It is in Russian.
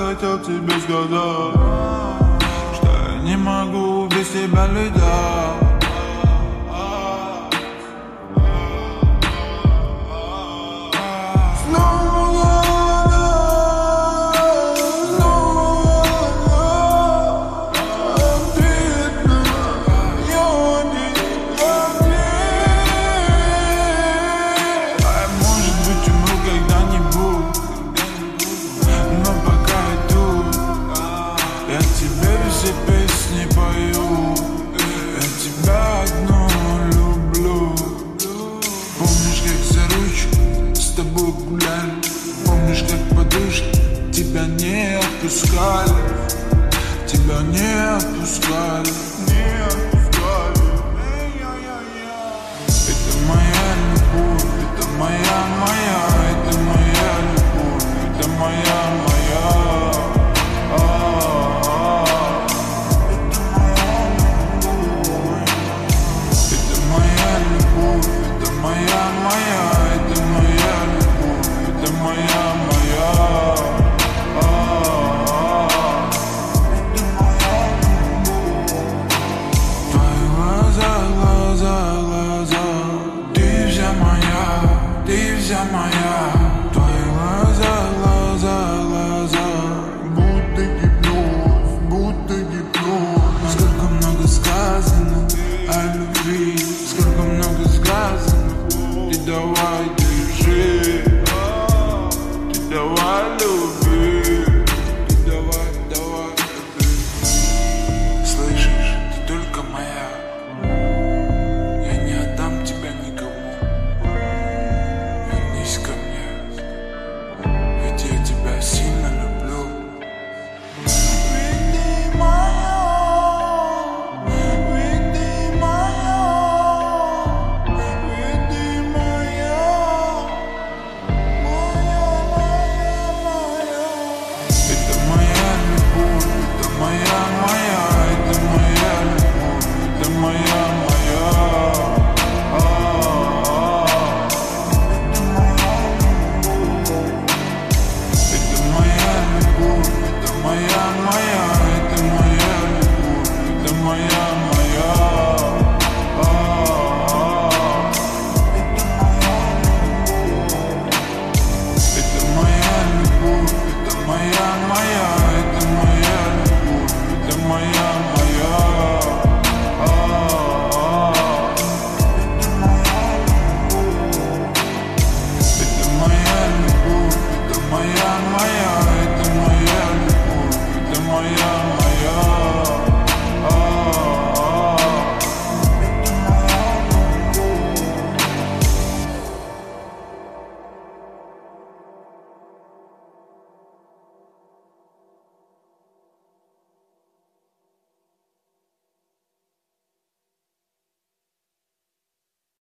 хотел тебе сказать, что я не могу без тебя летать. Я тебе все песни пою, я тебя одну люблю. Помнишь, как за ручку с тобой гуляли? Помнишь, как подружки тебя не отпускали? Тебя не отпускали. Это моя любовь, это моя, это моя любовь, это моя. Ты вся моя, твои глаза, будто гипноз. Сколько много сказано о любви, сколько много сказано. Ты давай держи, ты давай люби, ты давай люби. Слышишь, ты только моя. Я не отдам тебя никому. Вернись ко мне, ведь я тебя сильно люблю. Ведь ты моя, ведь ты моя, ведь ты моя, моя. Это моя любовь, это моя, это моя любовь, это моя. Моя, это моя любовь, это моя.